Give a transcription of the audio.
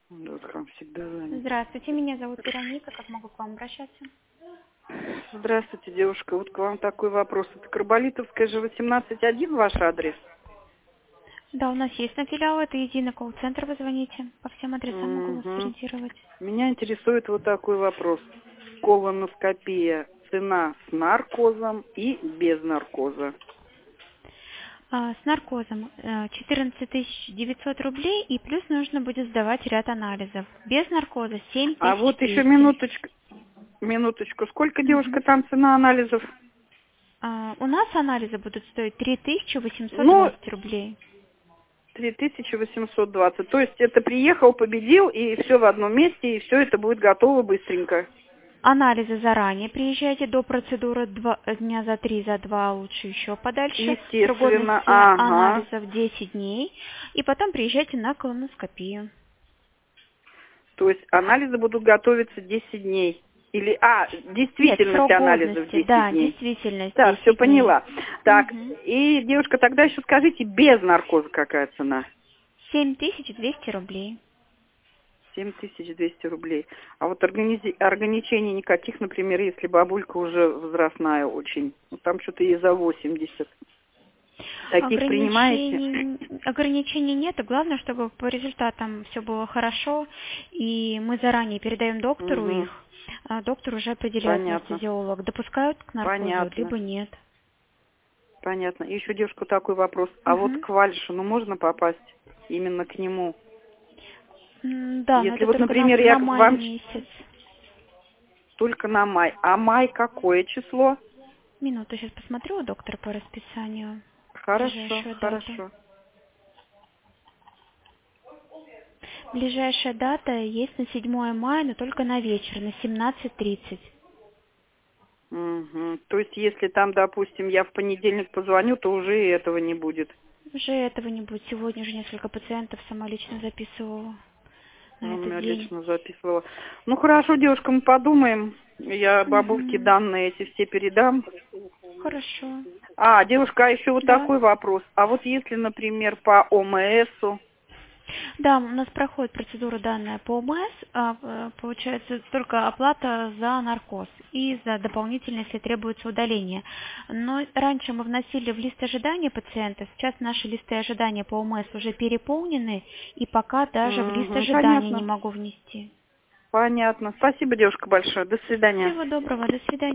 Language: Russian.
Доктор всегда занят. Здравствуйте, меня зовут Вероника. Как могу к вам обращаться? Здравствуйте, девушка. Вот к вам такой вопрос. Это Карболитовская же 18-1 ваш адрес? Да, у нас есть на филиал, это единый колл-центр, вы звоните. По всем адресам могу вас Угу. сориентировать. Меня интересует вот такой вопрос. Колоноскопия. Цена с наркозом и без наркоза. С наркозом 14 900 рублей, и плюс нужно будет сдавать ряд анализов. Без наркоза А вот еще 7200. минуточку. Сколько, девушка, Мгм. там цена анализов? У нас анализы будут стоить Ну, 3820 рублей. 3820. То есть это приехал, победил, и все в одном месте, и все это будет готово быстренько. Анализы заранее приезжайте до процедуры дня за 3, за 2, лучше еще подальше. Срок Естественно, годности ага. анализов 10 дней. И потом приезжайте на колоноскопию. То есть анализы будут готовиться 10 дней. Или, Нет, действительность срок анализов годности, 10 да, дней. действительность Да, все 10 дней. поняла. Так, Угу. и, девушка, тогда еще скажите, без наркоза какая цена? 7200 рублей. 7200 рублей. А вот ограничений никаких, например, если бабулька уже возрастная очень. Ну, там что-то ей за 80. Таких принимаете? Ограничений нет, и главное, чтобы по результатам все было хорошо, и мы заранее передаем доктору Угу. их, а доктор уже определяет, Понятно. анестезиолог, допускают к наркозу, Понятно. либо нет. Понятно. И еще, девушка, такой вопрос. А вот Мгм. к Вальшину можно попасть? Именно к нему? Да, но Если это вот, только например, я на к май вам месяц. только на май. А май какое число? Минуту, сейчас посмотрю у доктора по расписанию Хорошо, ближайшую дату. хорошо. Ближайшая дата есть на 7 мая, но только на вечер, на 17:30. Угу. То есть, если там, допустим, я в понедельник позвоню, то уже и этого не будет. Уже этого не будет. Сегодня уже несколько пациентов сама лично записывала на Он этот меня день. лично записывала. Ну, хорошо, девушка, мы подумаем. Я бабульке Мгм. данные эти все передам. Хорошо. Девушка, а еще вот Да. такой вопрос. А вот если, например, по ОМСу? Да, у нас проходит процедура данная по ОМС, получается только оплата за наркоз и за дополнительно, если требуется удаление. Но раньше мы вносили в лист ожидания пациента, сейчас наши листы ожидания по ОМС уже переполнены, и пока даже в лист Угу, ожидания не понятно. могу внести. Понятно. Спасибо, девушка, большое. До свидания. Всего доброго, до свидания.